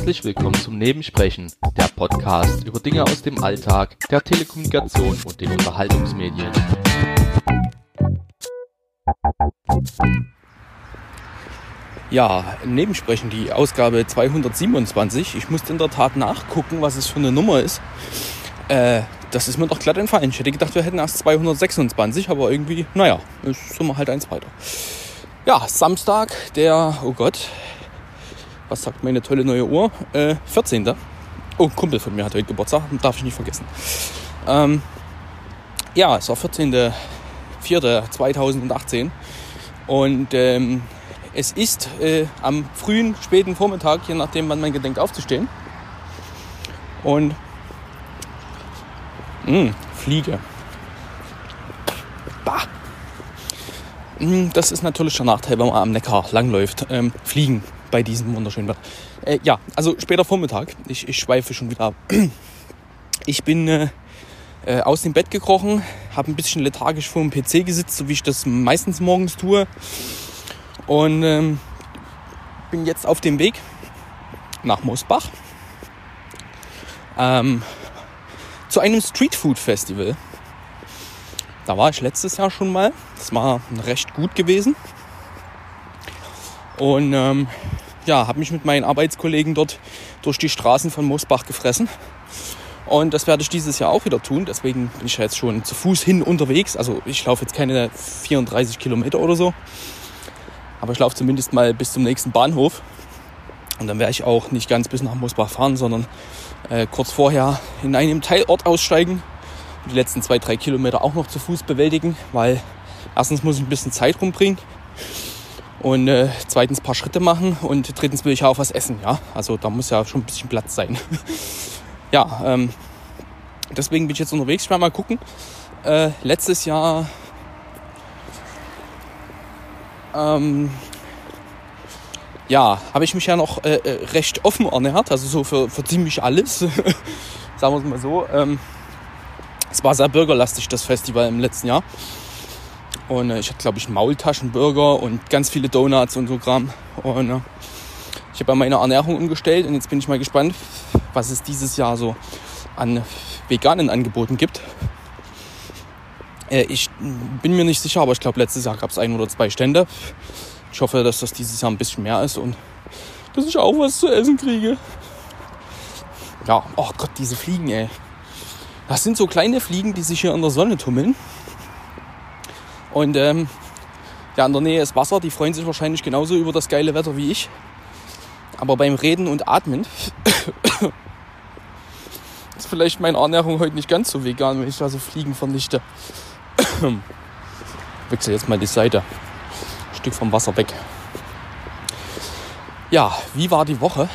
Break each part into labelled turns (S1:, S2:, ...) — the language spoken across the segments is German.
S1: Herzlich willkommen zum Nebensprechen, der Podcast über Dinge aus dem Alltag, der Telekommunikation und den Unterhaltungsmedien.
S2: Ja, Nebensprechen, die Ausgabe 227. Ich musste in der Tat nachgucken, was es für eine Nummer ist. Das ist mir doch glatt entfallen. Ich hätte gedacht, wir hätten erst 226, aber irgendwie, naja, ist immer halt eins weiter. Ja, Samstag, oh Gott, was sagt meine tolle neue Uhr? 14. Oh, ein Kumpel von mir hat heute Geburtstag, darf ich nicht vergessen. Ja, es war 14.04.2018 und es ist am frühen, späten Vormittag, je nachdem, wann man gedenkt aufzustehen. Und Fliege. Bah. Das ist natürlich der Nachteil, wenn man am Neckar langläuft. Fliegen bei diesem wunderschönen Wetter. Ja, also später Vormittag. Ich schweife schon wieder ab. Ich bin aus dem Bett gekrochen, habe ein bisschen lethargisch vor dem PC gesitzt, so wie ich das meistens morgens tue. Und bin jetzt auf dem Weg nach Mosbach zu einem Streetfood-Festival. Da war ich letztes Jahr schon mal. Das war recht gut gewesen. Und habe mich mit meinen Arbeitskollegen dort durch die Straßen von Mosbach gefressen. Und das werde ich dieses Jahr auch wieder tun. Deswegen bin ich jetzt schon zu Fuß hin unterwegs. Also ich laufe jetzt keine 34 Kilometer oder so. Aber ich laufe zumindest mal bis zum nächsten Bahnhof. Und dann werde ich auch nicht ganz bis nach Mosbach fahren, sondern kurz vorher in einem Teilort aussteigen. Die letzten 2-3 Kilometer auch noch zu Fuß bewältigen. Weil erstens muss ich ein bisschen Zeit rumbringen. Und zweitens ein paar Schritte machen. Und drittens will ich ja auch was essen. Ja? Also da muss ja schon ein bisschen Platz sein. Ja, deswegen bin ich jetzt unterwegs. Ich werde mal gucken. Letztes Jahr habe ich mich ja noch recht offen ernährt, also so für ziemlich alles, sagen wir es mal so. Es war sehr burgerlastig, das Festival im letzten Jahr. Und ich hatte, glaube ich, Maultaschenburger und ganz viele Donuts und so Kram. Und ich habe meine Ernährung umgestellt und jetzt bin ich mal gespannt, was es dieses Jahr so an veganen Angeboten gibt. Ich bin mir nicht sicher, aber ich glaube, letztes Jahr gab es 1 oder 2 Stände. Ich hoffe, dass das dieses Jahr ein bisschen mehr ist und dass ich auch was zu essen kriege. Ja, oh Gott, diese Fliegen, ey. Das sind so kleine Fliegen, die sich hier in der Sonne tummeln. Und in der Nähe ist Wasser, die freuen sich wahrscheinlich genauso über das geile Wetter wie ich. Aber beim Reden und Atmen ist vielleicht meine Ernährung heute nicht ganz so vegan, wenn ich da so Fliegen vernichte. Wechsle jetzt mal die Seite. Ein Stück vom Wasser weg. Ja, wie war die Woche?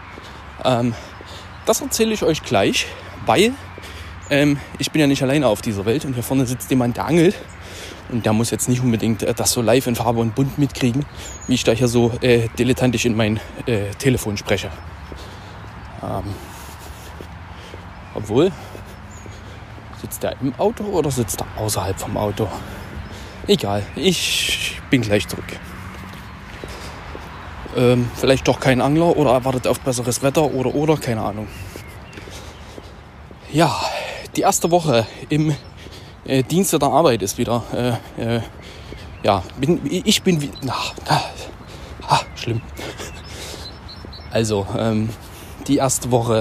S2: Das erzähle ich euch gleich, weil ich bin ja nicht alleine auf dieser Welt und hier vorne sitzt jemand, der angelt. Und der muss jetzt nicht unbedingt das so live in Farbe und bunt mitkriegen, wie ich da hier so dilettantisch in mein Telefon spreche. Obwohl, sitzt der im Auto oder sitzt er außerhalb vom Auto? Egal, ich bin gleich zurück. Vielleicht doch kein Angler oder erwartet auf besseres Wetter oder, keine Ahnung. Ja, die erste Woche im Dienste der Arbeit ist wieder. Ich bin wie. Schlimm. Also, die erste Woche.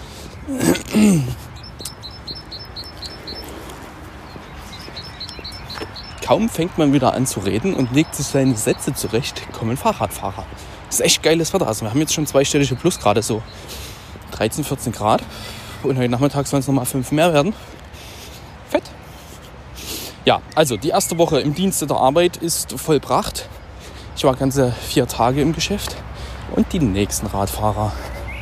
S2: Kaum fängt man wieder an zu reden und legt sich seine Sätze zurecht, kommen Fahrradfahrer. Das ist echt geiles Wetter. Also wir haben jetzt schon 2-stellige Plusgrade, so 13, 14 Grad. Und heute Nachmittag sollen es nochmal 5 mehr werden. Fett. Ja, also die erste Woche im Dienste der Arbeit ist vollbracht. Ich war ganze 4 Tage im Geschäft. Und die nächsten Radfahrer.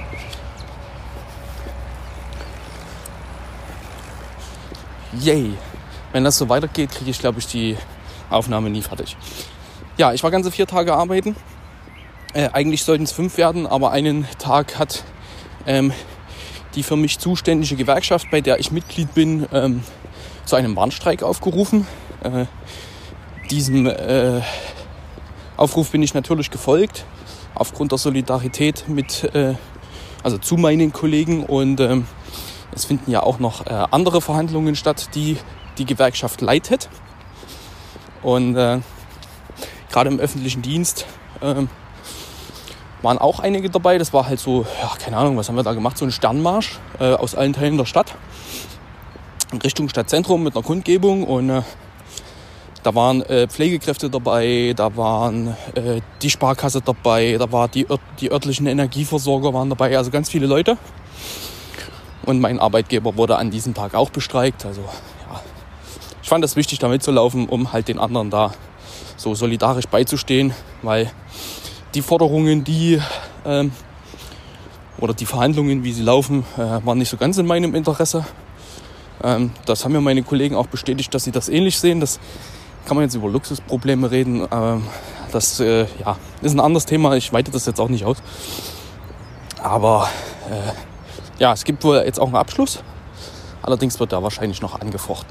S2: Yay. Wenn das so weitergeht, kriege ich, glaube ich, die Aufnahme nie fertig. Ja, ich war ganze 4 Tage arbeiten. Eigentlich sollten es 5 werden, aber einen Tag hat die für mich zuständige Gewerkschaft, bei der ich Mitglied bin, zu einem Warnstreik aufgerufen. Diesem Aufruf bin ich natürlich gefolgt, aufgrund der Solidarität mit also zu meinen Kollegen. Und es finden ja auch noch andere Verhandlungen statt, die die Gewerkschaft leitet. Und gerade im öffentlichen Dienst waren auch einige dabei. Das war halt so, ja, keine Ahnung, was haben wir da gemacht? So ein Sternmarsch aus allen Teilen der Stadt in Richtung Stadtzentrum mit einer Kundgebung. Und da waren Pflegekräfte dabei, da waren die Sparkasse dabei, da waren die örtlichen Energieversorger waren dabei, also ganz viele Leute. Und mein Arbeitgeber wurde an diesem Tag auch bestreikt. Also ja, ich fand es wichtig, da mitzulaufen, um halt den anderen da so solidarisch beizustehen, weil die Forderungen, oder die Verhandlungen, wie sie laufen, waren nicht so ganz in meinem Interesse. Das haben mir meine Kollegen auch bestätigt, dass sie das ähnlich sehen. Das kann man jetzt über Luxusprobleme reden. Das ist ein anderes Thema. Ich weite das jetzt auch nicht aus. Aber es gibt wohl jetzt auch einen Abschluss. Allerdings wird da wahrscheinlich noch angefochten.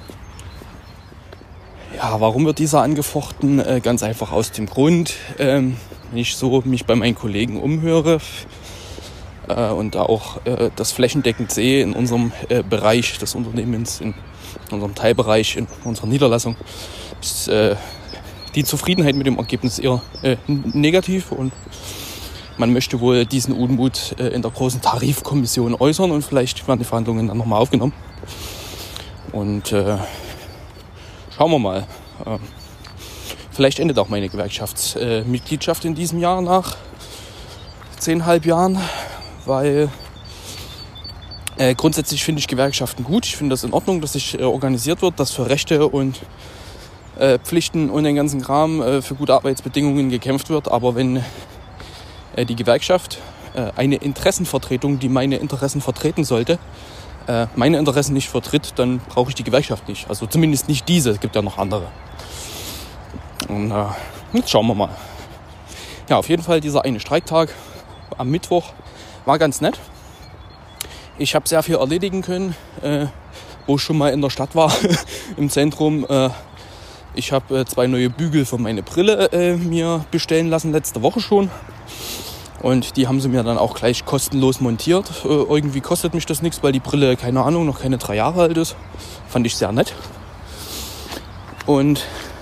S2: Ja, warum wird dieser angefochten? Ganz einfach aus dem Grund, wenn ich so mich bei meinen Kollegen umhöre und auch das flächendeckend sehe in unserem Bereich des Unternehmens, in unserem Teilbereich, in unserer Niederlassung, ist die Zufriedenheit mit dem Ergebnis eher negativ und man möchte wohl diesen Unmut in der großen Tarifkommission äußern und vielleicht werden die Verhandlungen dann nochmal aufgenommen. Und schauen wir mal. Vielleicht endet auch meine Gewerkschaftsmitgliedschaft in diesem Jahr nach 10,5 Jahren, weil grundsätzlich finde ich Gewerkschaften gut. Ich finde das in Ordnung, dass sich organisiert wird, dass für Rechte und Pflichten und den ganzen Kram für gute Arbeitsbedingungen gekämpft wird. Aber wenn die Gewerkschaft eine Interessenvertretung, die meine Interessen vertreten sollte, meine Interessen nicht vertritt, dann brauche ich die Gewerkschaft nicht. Also zumindest nicht diese, es gibt ja noch andere. Und jetzt schauen wir mal. Ja, auf jeden Fall dieser eine Streiktag am Mittwoch war ganz nett. Ich habe sehr viel erledigen können, wo ich schon mal in der Stadt war, im Zentrum. Ich habe 2 neue Bügel für meine Brille mir bestellen lassen, letzte Woche schon. Und die haben sie mir dann auch gleich kostenlos montiert. Irgendwie kostet mich das nichts, weil die Brille, keine Ahnung, noch keine 3 Jahre alt ist. Fand ich sehr nett. Und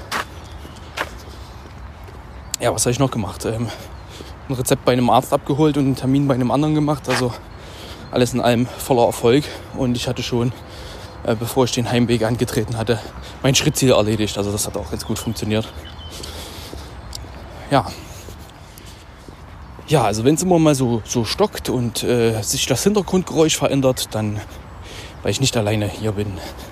S2: ja, was habe ich noch gemacht? Ein Rezept bei einem Arzt abgeholt und einen Termin bei einem anderen gemacht. Also alles in allem voller Erfolg. Und ich hatte schon, bevor ich den Heimweg angetreten hatte, mein Schrittziel erledigt. Also das hat auch ganz gut funktioniert. Ja, also wenn es immer mal so stockt und sich das Hintergrundgeräusch verändert, dann, weil ich nicht alleine hier bin.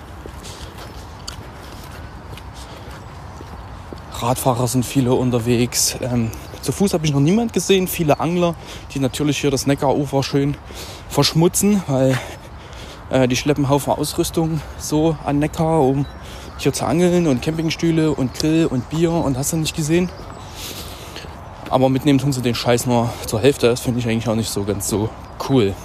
S2: Radfahrer sind viele unterwegs. Zu Fuß habe ich noch niemand gesehen. Viele Angler, die natürlich hier das Neckarufer schön verschmutzen, weil die schleppen Haufen Ausrüstung so an Neckar, um hier zu angeln und Campingstühle und Grill und Bier und hast du nicht gesehen. Aber mitnehmen tun sie den Scheiß nur zur Hälfte. Das finde ich eigentlich auch nicht so ganz so cool.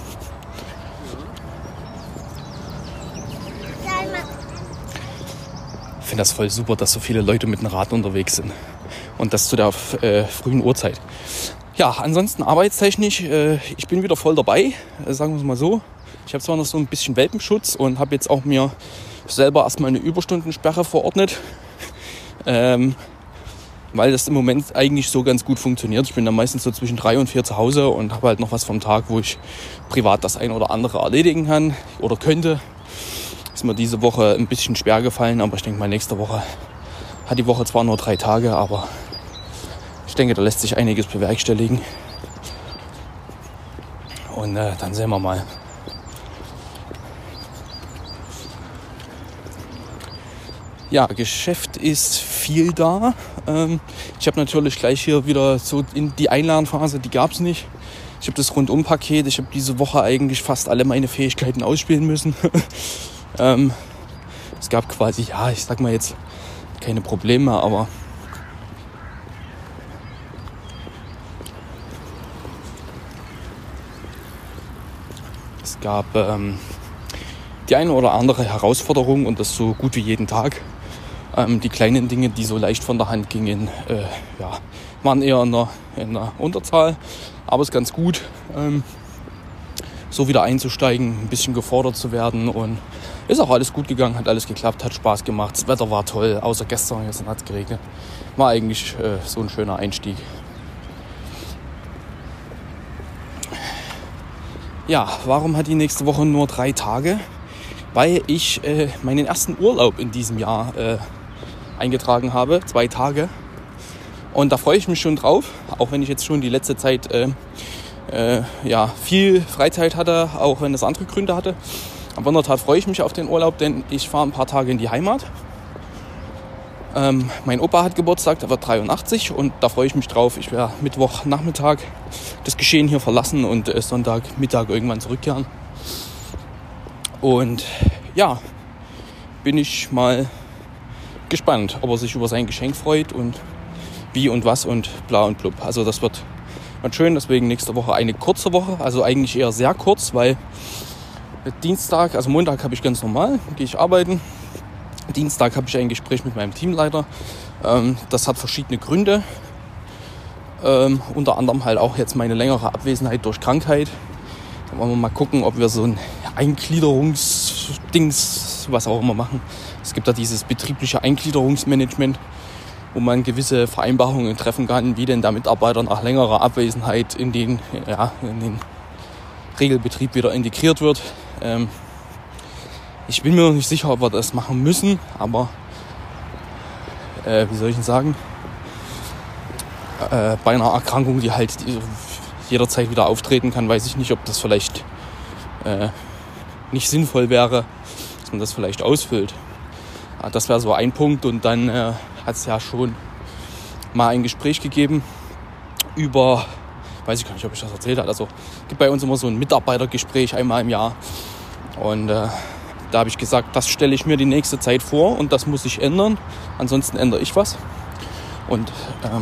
S2: Ich finde das voll super, dass so viele Leute mit dem Rad unterwegs sind. Und das zu der frühen Uhrzeit. Ja, ansonsten arbeitstechnisch, ich bin wieder voll dabei, sagen wir es mal so. Ich habe zwar noch so ein bisschen Welpenschutz und habe jetzt auch mir selber erstmal eine Überstundensperre verordnet. Weil das im Moment eigentlich so ganz gut funktioniert. Ich bin dann meistens so zwischen 3 und 4 zu Hause und habe halt noch was vom Tag, wo ich privat das ein oder andere erledigen kann oder könnte. Ist mir diese Woche ein bisschen schwer gefallen, aber ich denke mal nächste Woche hat die Woche zwar nur 3 Tage, aber ich denke, da lässt sich einiges bewerkstelligen. Und dann sehen wir mal. Ja, Geschäft ist viel da. Ich habe natürlich gleich hier wieder so in die Einlernphase, die gab es nicht. Ich habe das Rundum-Paket. Ich habe diese Woche eigentlich fast alle meine Fähigkeiten ausspielen müssen. Es gab quasi, ja, ich sag mal jetzt keine Probleme, aber es gab die eine oder andere Herausforderung und das so gut wie jeden Tag. Die kleinen Dinge, die so leicht von der Hand gingen, waren eher in der Unterzahl, aber ist ganz gut. so wieder einzusteigen, ein bisschen gefordert zu werden. Und ist auch alles gut gegangen, hat alles geklappt, hat Spaß gemacht. Das Wetter war toll, außer gestern, gestern hat es geregnet. War eigentlich so ein schöner Einstieg. Ja, warum hat die nächste Woche nur 3 Tage? Weil ich meinen ersten Urlaub in diesem Jahr eingetragen habe, 2 Tage. Und da freue ich mich schon drauf, auch wenn ich jetzt schon die letzte Zeit viel Freizeit hatte, auch wenn es andere Gründe hatte. Aber in der Tat freue ich mich auf den Urlaub, denn ich fahre ein paar Tage in die Heimat. Mein Opa hat Geburtstag, der wird 83 und da freue ich mich drauf. Ich werde Mittwochnachmittag das Geschehen hier verlassen und Sonntagmittag irgendwann zurückkehren. Und ja, bin ich mal gespannt, ob er sich über sein Geschenk freut und wie und was und bla und blub. Also das wird schön, deswegen nächste Woche eine kurze Woche, also eigentlich eher sehr kurz, weil Dienstag, also Montag habe ich ganz normal, gehe ich arbeiten. Dienstag habe ich ein Gespräch mit meinem Teamleiter. Das hat verschiedene Gründe. Unter anderem halt auch jetzt meine längere Abwesenheit durch Krankheit. Da wollen wir mal gucken, ob wir so ein Eingliederungsdings, was auch immer machen. Es gibt da dieses betriebliche Eingliederungsmanagement, wo man gewisse Vereinbarungen treffen kann, wie denn der Mitarbeiter nach längerer Abwesenheit in den Regelbetrieb wieder integriert wird. Ich bin mir noch nicht sicher, ob wir das machen müssen, aber wie soll ich denn sagen, bei einer Erkrankung, die halt jederzeit wieder auftreten kann, weiß ich nicht, ob das vielleicht nicht sinnvoll wäre, dass man das vielleicht ausfüllt. Das wäre so ein Punkt. Und dann hat es ja schon mal ein Gespräch gegeben über, weiß ich gar nicht, ob ich das erzählt habe, also es gibt bei uns immer so ein Mitarbeitergespräch einmal im Jahr und da habe ich gesagt, das stelle ich mir die nächste Zeit vor und das muss sich ändern, ansonsten ändere ich was. Und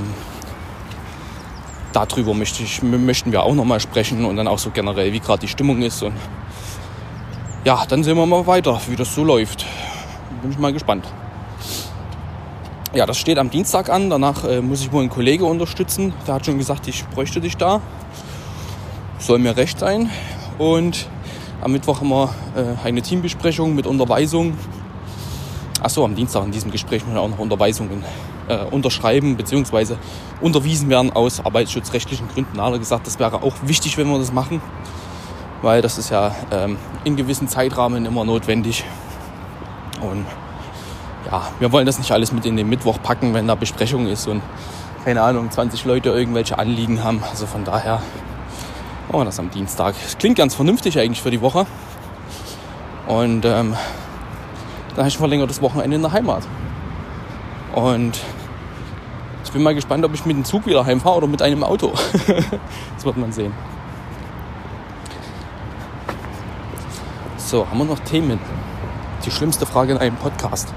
S2: darüber möchten wir auch nochmal sprechen und dann auch so generell, wie gerade die Stimmung ist. Und ja, dann sehen wir mal weiter, wie das so läuft. Bin ich mal gespannt. Ja, das steht am Dienstag an. Danach muss ich wohl einen Kollege unterstützen. Der hat schon gesagt, ich bräuchte dich da. Soll mir recht sein. Und am Mittwoch haben wir eine Teambesprechung mit Unterweisung. Achso, am Dienstag in diesem Gespräch müssen wir auch noch Unterweisungen unterschreiben bzw. unterwiesen werden aus arbeitsschutzrechtlichen Gründen. Da hat er gesagt, das wäre auch wichtig, wenn wir das machen, weil das ist ja in gewissen Zeitrahmen immer notwendig. Und ja, wir wollen das nicht alles mit in den Mittwoch packen, wenn da Besprechung ist und keine Ahnung, 20 Leute irgendwelche Anliegen haben. Also von daher machen wir das am Dienstag. Das klingt ganz vernünftig eigentlich für die Woche. Und dann habe ich ein verlängertes Wochenende in der Heimat. Und ich bin mal gespannt, ob ich mit dem Zug wieder heimfahre oder mit einem Auto. Das wird man sehen. So, haben wir noch Themen? Die schlimmste Frage in einem Podcast.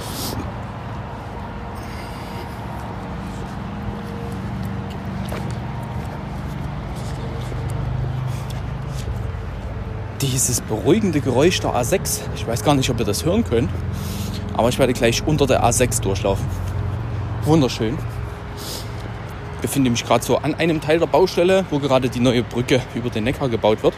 S2: Dieses beruhigende Geräusch der A6, ich weiß gar nicht, ob ihr das hören könnt, aber ich werde gleich unter der A6 durchlaufen. Wunderschön. Ich befinde mich gerade so an einem Teil der Baustelle, wo gerade die neue Brücke über den Neckar gebaut wird.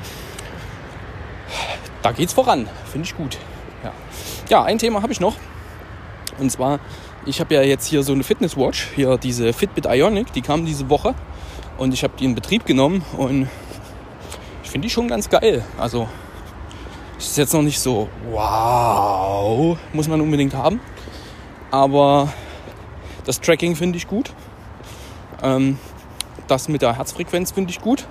S2: Da geht's voran, finde ich gut. Ja, ein Thema habe ich noch. Und zwar, ich habe ja jetzt hier so eine Fitnesswatch, hier diese Fitbit Ionic, die kam diese Woche. Und ich habe die in Betrieb genommen und ich finde die schon ganz geil. Also, es ist jetzt noch nicht so, wow, muss man unbedingt haben. Aber das Tracking finde ich gut. Das mit der Herzfrequenz finde ich gut.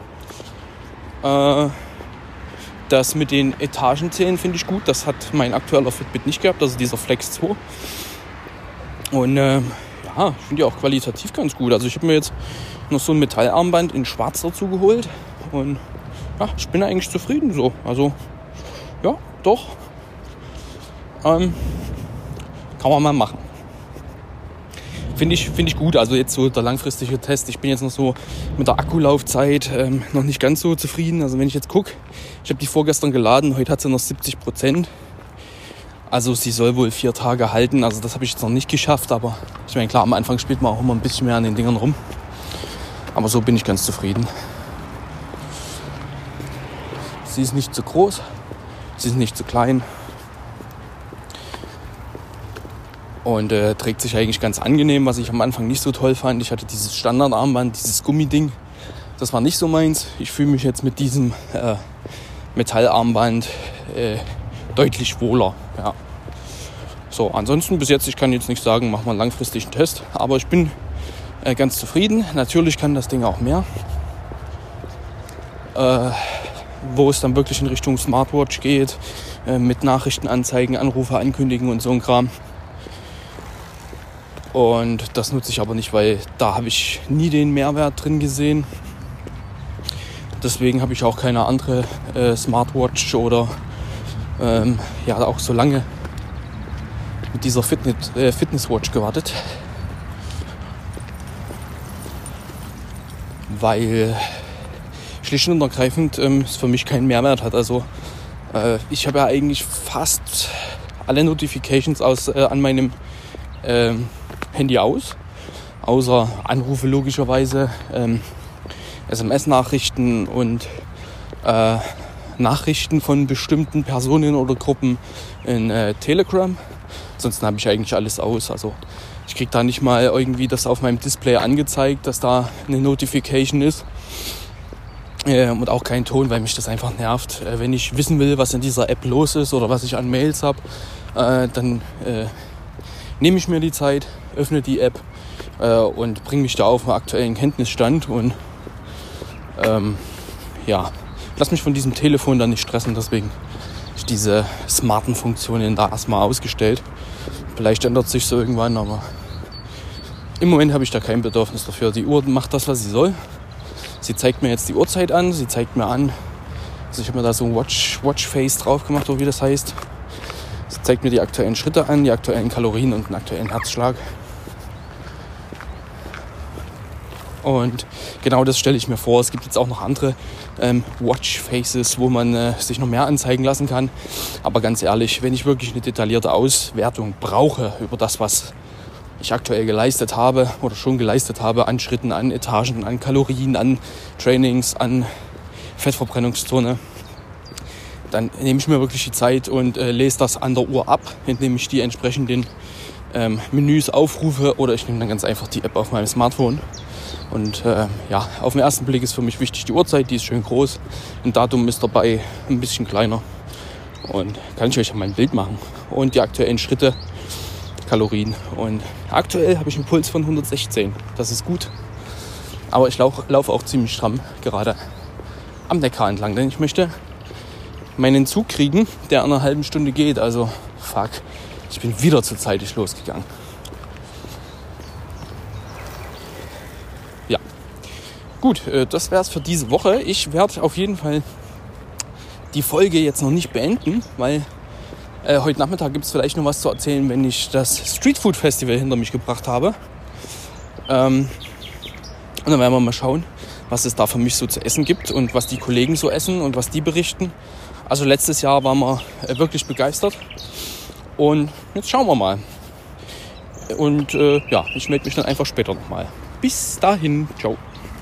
S2: Das mit den Etagenzählen finde ich gut. Das hat mein aktueller Fitbit nicht gehabt, also dieser Flex 2. Und ja, ich finde die auch qualitativ ganz gut. Also ich habe mir jetzt noch so ein Metallarmband in schwarz dazu geholt. Und ja, ich bin eigentlich zufrieden so. Also ja, doch. Kann man mal machen. Finde ich gut. Also jetzt so der langfristige Test. Ich bin jetzt noch so mit der Akkulaufzeit noch nicht ganz so zufrieden. Also wenn ich jetzt gucke, ich habe die vorgestern geladen, heute hat sie noch 70%. Also sie soll wohl 4 Tage halten. Also das habe ich jetzt noch nicht geschafft. Aber ich meine, klar, am Anfang spielt man auch immer ein bisschen mehr an den Dingern rum. Aber so bin ich ganz zufrieden. Sie ist nicht zu groß, sie ist nicht zu klein und trägt sich eigentlich ganz angenehm, was ich am Anfang nicht so toll fand. Ich hatte dieses Standardarmband, dieses Gummiding, das war nicht so meins. Ich fühle mich jetzt mit diesem Metallarmband deutlich wohler. Ja. So, ansonsten bis jetzt, ich kann jetzt nicht sagen, machen wir einen langfristigen Test, aber ich bin ganz zufrieden. Natürlich kann das Ding auch mehr. Wo es dann wirklich in Richtung Smartwatch geht, mit Nachrichten anzeigen, Anrufe ankündigen und so ein Kram. Und das nutze ich aber nicht, weil da habe ich nie den Mehrwert drin gesehen. Deswegen habe ich auch keine andere Smartwatch oder auch so lange mit dieser Fitnesswatch gewartet. Weil schlicht und ergreifend es für mich keinen Mehrwert hat. Also ich habe ja eigentlich fast alle Notifications an meinem Handy aus, außer Anrufe logischerweise, SMS-Nachrichten und Nachrichten von bestimmten Personen oder Gruppen in Telegram. Ansonsten habe ich eigentlich alles aus. Also ich kriege da nicht mal irgendwie das auf meinem Display angezeigt, dass da eine Notification ist. Und auch kein Ton, weil mich das einfach nervt. Wenn ich wissen will, was in dieser App los ist oder was ich an Mails habe, dann nehme ich mir die Zeit, öffne die App und bringe mich da auf einen aktuellen Kenntnisstand und lass mich von diesem Telefon dann nicht stressen. Deswegen habe ich diese smarten Funktionen da erstmal ausgestellt. Vielleicht ändert sich so irgendwann, aber im Moment habe ich da kein Bedürfnis dafür. Die Uhr macht das, was sie soll. Sie zeigt mir jetzt die Uhrzeit an, sie zeigt mir an, also ich habe mir da so ein Watchface drauf gemacht, oder wie das heißt. Sie zeigt mir die aktuellen Schritte an, die aktuellen Kalorien und den aktuellen Herzschlag. Und genau das stelle ich mir vor. Es gibt jetzt auch noch andere Watchfaces, wo man sich noch mehr anzeigen lassen kann. Aber ganz ehrlich, wenn ich wirklich eine detaillierte Auswertung brauche über das, was ich aktuell geleistet habe oder schon geleistet habe an Schritten, an Etagen, an Kalorien, an Trainings, an Fettverbrennungszone, dann nehme ich mir wirklich die Zeit und lese das an der Uhr ab, indem ich die entsprechenden Menüs aufrufe oder ich nehme dann ganz einfach die App auf meinem Smartphone. Und auf den ersten Blick ist für mich wichtig die Uhrzeit, die ist schön groß. Ein Datum ist dabei ein bisschen kleiner und kann ich euch mein Bild machen. Und die aktuellen Schritte, Kalorien. Und aktuell habe ich einen Puls von 116. Das ist gut. Aber ich laufe auch ziemlich stramm gerade am Neckar entlang, denn ich möchte meinen Zug kriegen, der in einer halben Stunde geht. Also fuck, ich bin wieder zu zeitig losgegangen. Ja, gut, das wäre es für diese Woche. Ich werde auf jeden Fall die Folge jetzt noch nicht beenden, weil heute Nachmittag gibt es vielleicht noch was zu erzählen, wenn ich das Streetfood Festival hinter mich gebracht habe. Und dann werden wir mal schauen, was es da für mich so zu essen gibt und was die Kollegen so essen und was die berichten. Also letztes Jahr waren wir wirklich begeistert und jetzt schauen wir mal. Und ich melde mich dann einfach später nochmal. Bis dahin, ciao.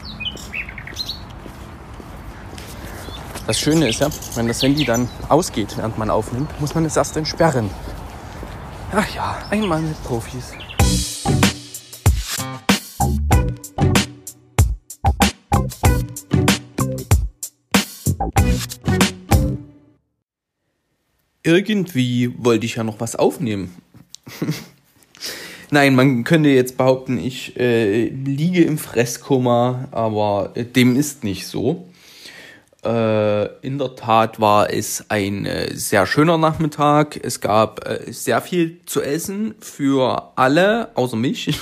S2: Das Schöne ist ja, wenn das Handy dann ausgeht, während man aufnimmt, muss man es erst entsperren. Ach ja, einmal mit Profis. Irgendwie wollte ich ja noch was aufnehmen. Nein, man könnte jetzt behaupten, ich liege im Fresskoma, aber dem ist nicht so. In der Tat war es ein sehr schöner Nachmittag. Es gab sehr viel zu essen für alle, außer mich.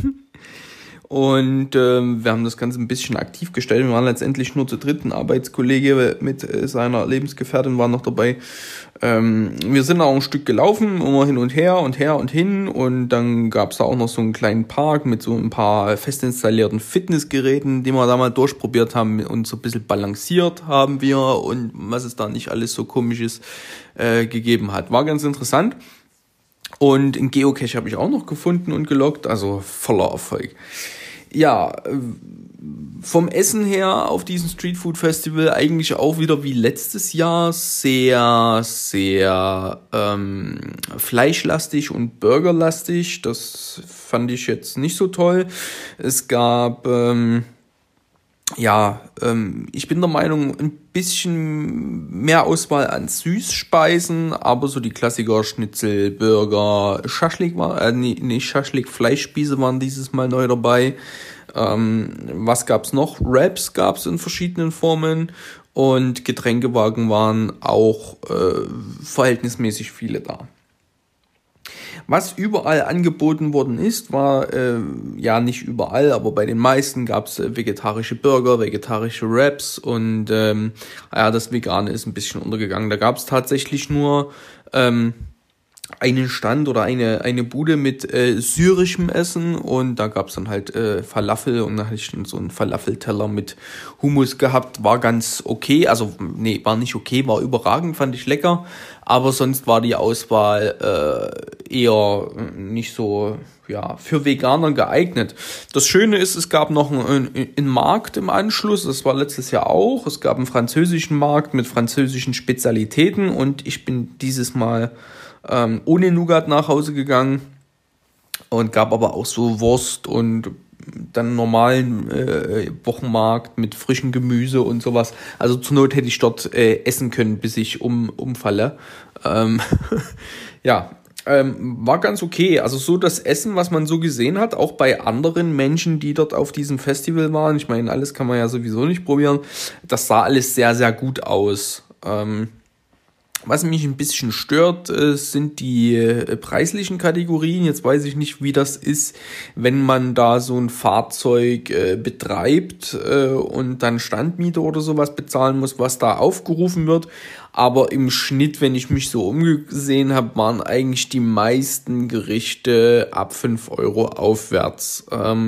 S2: Und wir haben das Ganze ein bisschen aktiv gestellt. Wir waren letztendlich nur zu dritt. Ein Arbeitskollege mit seiner Lebensgefährtin war noch dabei. Wir sind auch ein Stück gelaufen, immer hin und her und her und hin. Und dann gab es da auch noch so einen kleinen Park mit so ein paar fest installierten Fitnessgeräten, die wir da mal durchprobiert haben und so ein bisschen balanciert haben wir und was es da nicht alles so Komisches gegeben hat. War ganz interessant. Und einen Geocache habe ich auch noch gefunden und geloggt, also voller Erfolg. Ja,
S3: Vom Essen her auf diesem Street Food Festival eigentlich auch wieder wie letztes Jahr sehr, sehr fleischlastig und burgerlastig. Das fand ich jetzt nicht so toll. Es gab, ich bin der Meinung, ein bisschen mehr Auswahl an Süßspeisen, aber so die Klassiker Schnitzel, Burger, Schaschlik Fleischspieße waren dieses Mal neu dabei. Was gab's noch? Wraps gab's in verschiedenen Formen und Getränkewagen waren auch verhältnismäßig viele da. Was überall angeboten worden ist, war, nicht überall, aber bei den meisten gab's vegetarische Burger, vegetarische Wraps und das Vegane ist ein bisschen untergegangen. Da gab's tatsächlich nur einen Stand oder eine Bude mit syrischem Essen und da gab's dann halt Falafel und da hatte ich dann so einen Falafelteller mit Hummus gehabt, war ganz okay, war nicht okay, war überragend, fand ich lecker, aber sonst war die Auswahl eher nicht so für Veganer geeignet. Das Schöne ist, es gab noch einen Markt im Anschluss, das war letztes Jahr auch, es gab einen französischen Markt mit französischen Spezialitäten und ich bin dieses Mal ohne Nougat nach Hause gegangen und gab aber auch so Wurst und dann normalen Wochenmarkt mit frischem Gemüse und sowas. Also zur Not hätte ich dort essen können, bis ich umfalle. War ganz okay. Also so das Essen, was man so gesehen hat, auch bei anderen Menschen, die dort auf diesem Festival waren. Ich meine, alles kann man ja sowieso nicht probieren. Das sah alles sehr, sehr gut aus. Was mich ein bisschen stört, sind die preislichen Kategorien. Jetzt weiß ich nicht, wie das ist, wenn man da so ein Fahrzeug betreibt und dann Standmiete oder sowas bezahlen muss, was da aufgerufen wird. Aber im Schnitt, wenn ich mich so umgesehen habe, waren eigentlich die meisten Gerichte ab 5 Euro aufwärts.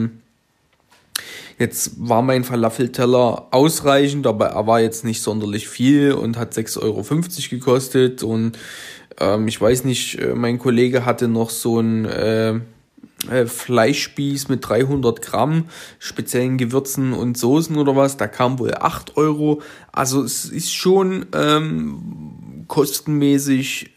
S3: Jetzt war mein Falafelteller ausreichend, aber er war jetzt nicht sonderlich viel und hat 6,50 Euro gekostet. Und ich weiß nicht, mein Kollege hatte noch so ein Fleischspieß mit 300 Gramm speziellen Gewürzen und Soßen oder was. Da kam wohl 8 Euro. Also es ist schon kostenmäßig,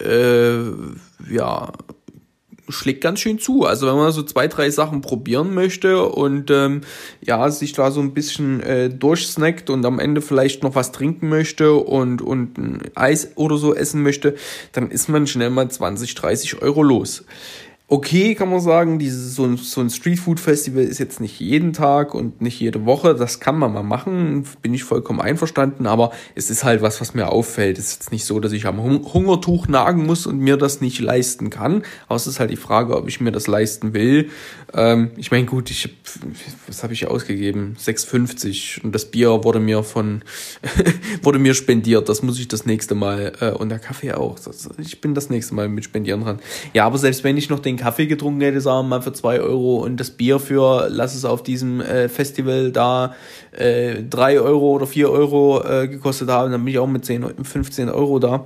S3: schlägt ganz schön zu. Also wenn man so 2, 3 Sachen probieren möchte und sich da so ein bisschen durchsnackt und am Ende vielleicht noch was trinken möchte und ein Eis oder so essen möchte, dann ist man schnell mal 20, 30 Euro los. Okay, kann man sagen, so ein Streetfood-Festival ist jetzt nicht jeden Tag und nicht jede Woche, das kann man mal machen, bin ich vollkommen einverstanden, aber es ist halt was mir auffällt. Es ist jetzt nicht so, dass ich am Hungertuch nagen muss und mir das nicht leisten kann, aber es ist halt die Frage, ob ich mir das leisten will. Ich meine, gut, was habe ich ausgegeben? 6,50 und das Bier wurde mir spendiert, das muss ich das nächste Mal, und der Kaffee auch, ich bin das nächste Mal mit Spendieren dran. Ja, aber selbst wenn ich noch den Kaffee getrunken hätte, sagen wir mal für 2 Euro und das Bier lass es auf diesem Festival da 3 Euro oder 4 Euro gekostet haben, dann bin ich auch mit 15 Euro da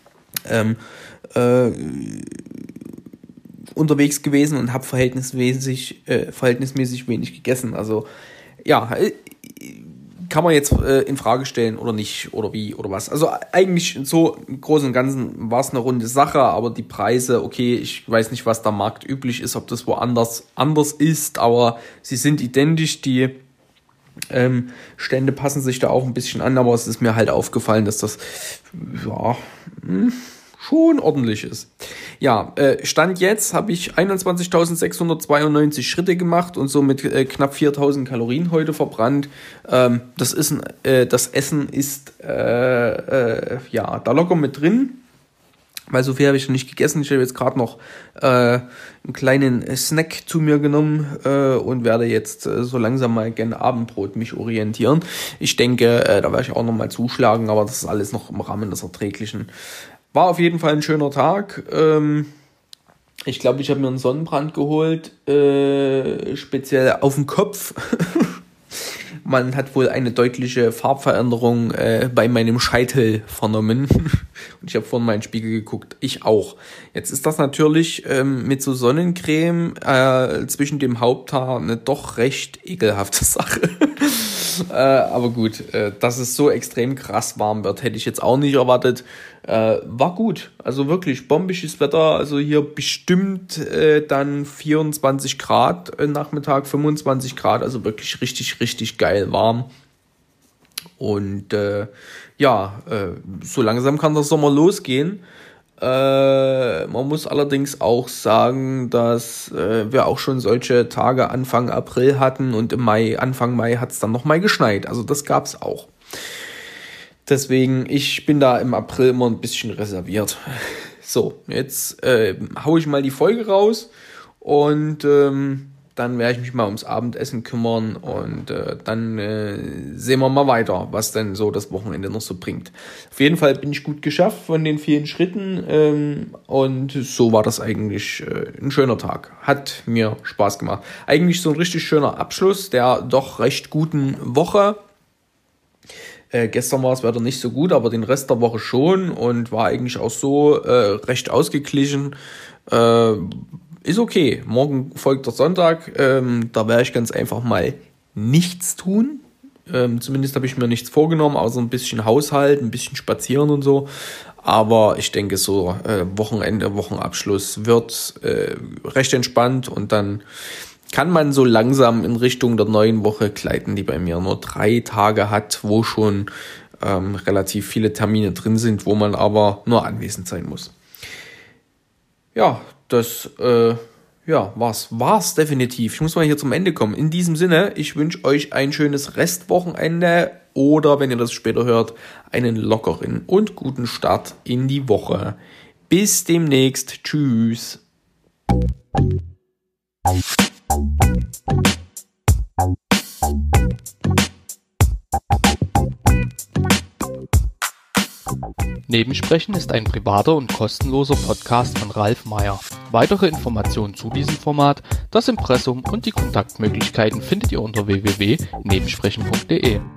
S3: unterwegs gewesen und habe verhältnismäßig wenig gegessen. Also kann man jetzt in Frage stellen oder nicht oder wie oder was. Also eigentlich so im Großen und Ganzen war es eine runde Sache, aber die Preise, okay, ich weiß nicht, was da marktüblich ist, ob das woanders anders ist, aber sie sind identisch, die Stände passen sich da auch ein bisschen an, aber es ist mir halt aufgefallen, dass das schon ordentlich ist. Ja, Stand jetzt habe ich 21.692 Schritte gemacht und somit knapp 4.000 Kalorien heute verbrannt. Das Essen ist da locker mit drin, weil so viel habe ich noch nicht gegessen. Ich habe jetzt gerade noch einen kleinen Snack zu mir genommen und werde jetzt so langsam mal gerne Abendbrot mich orientieren. Ich denke, da werde ich auch noch mal zuschlagen, aber das ist alles noch im Rahmen des Erträglichen. War auf jeden Fall ein schöner Tag. Ich glaube, ich habe mir einen Sonnenbrand geholt, speziell auf dem Kopf. Man hat wohl eine deutliche Farbveränderung bei meinem Scheitel vernommen. Und ich habe vorhin meinen Spiegel geguckt. Ich auch. Jetzt ist das natürlich mit so Sonnencreme zwischen dem Haupthaar eine doch recht ekelhafte Sache. Aber gut, dass es so extrem krass warm wird, hätte ich jetzt auch nicht erwartet. War gut, also wirklich bombisches Wetter, also hier bestimmt dann 24 Grad Nachmittag, 25 Grad, also wirklich richtig, richtig geil warm. Und so langsam kann der Sommer losgehen. Man muss allerdings auch sagen, dass wir auch schon solche Tage Anfang April hatten und Anfang Mai hat es dann nochmal geschneit. Also das gab es auch. Deswegen, ich bin da im April immer ein bisschen reserviert. So, jetzt hau ich mal die Folge raus und dann werde ich mich mal ums Abendessen kümmern und dann sehen wir mal weiter, was denn so das Wochenende noch so bringt. Auf jeden Fall bin ich gut geschafft von den vielen Schritten und so war das eigentlich ein schöner Tag. Hat mir Spaß gemacht. Eigentlich so ein richtig schöner Abschluss der doch recht guten Woche. Gestern war das Wetter nicht so gut, aber den Rest der Woche schon und war eigentlich auch so recht ausgeglichen. Ist okay. Morgen folgt der Sonntag. Da werde ich ganz einfach mal nichts tun. Zumindest habe ich mir nichts vorgenommen, außer ein bisschen Haushalt, ein bisschen spazieren und so. Aber ich denke, so Wochenende, Wochenabschluss wird recht entspannt und dann kann man so langsam in Richtung der neuen Woche gleiten, die bei mir nur 3 Tage hat, wo schon relativ viele Termine drin sind, wo man aber nur anwesend sein muss. Ja, das war's definitiv. Ich muss mal hier zum Ende kommen. In diesem Sinne, ich wünsche euch ein schönes Restwochenende oder, wenn ihr das später hört, einen lockeren und guten Start in die Woche. Bis demnächst. Tschüss.
S1: Nebensprechen ist ein privater und kostenloser Podcast von Ralf Meyer. Weitere Informationen zu diesem Format, das Impressum und die Kontaktmöglichkeiten findet ihr unter www.nebensprechen.de.